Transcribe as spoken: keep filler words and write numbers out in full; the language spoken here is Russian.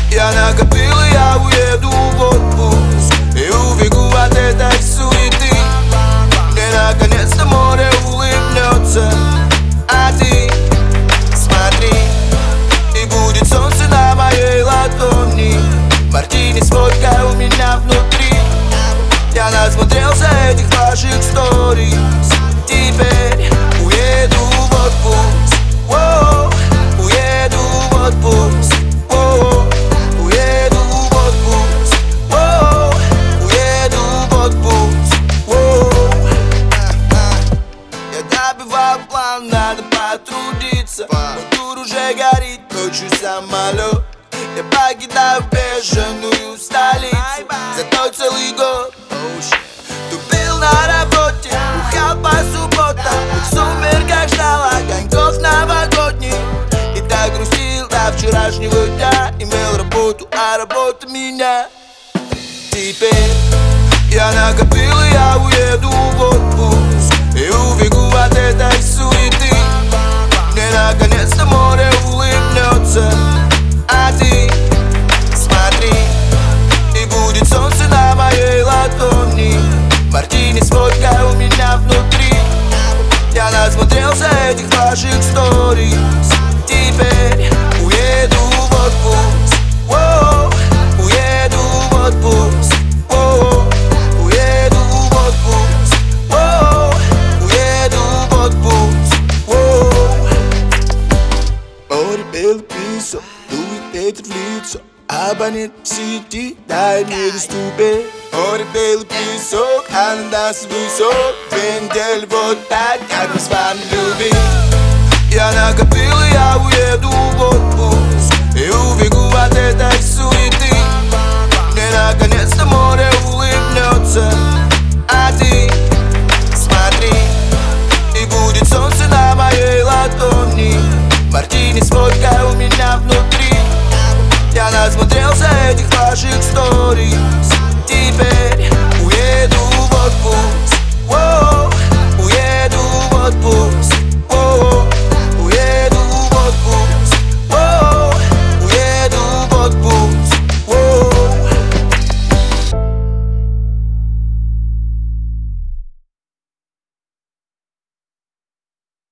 Я накопил, и я уеду в отпуск и убегу от этой суеты. Мне наконец-то море улыбнется, а ты смотри, и будет солнце на моей ладони. Мартини с водкой у меня внутри. Я насмотрелся этих ваших сторис. Теперь уеду в отпуск, воу, уеду в отпуск, воу, уеду в отпуск, воу, уеду в отпуск, воу. Я добивал план, надо потрудиться. Мой тур уже горит, ночью самолет. Я покидаю бешеную столицу, зато целый год тупил на работе, бухал по субботам, в сумерках ждал огоньков новогодних. И так грустил до вчерашнего дня. Имел работу, а работа меня. Теперь я накопил, и я уеду в отпуск и убегу от этой суеты. Мне наконец-то море улыбнется, а ты смотри, и будет солнце на моей ладони. Мартини с водкой у меня внутри. Я насмотрелся этих ваших сторис. Теперь уеду в отпуск, воу, уеду в отпуск, воу, уеду в отпуск, воу, уеду в отпуск, воу. Море, белый песок, дует ветер в лицо. Абонент в сети, дай мне доступен. Море, белый песок, а на нас высок. Две недели вот так, как мы с вами любим. Я накопил, и я уеду в отпуск и убегу от этой суеты. Мне наконец-то море улыбнется, а ты смотри, и будет солнце на моей ладони. Мартини с водкой у меня внутри. Я насмотрелся этих ваших сторис. Теперь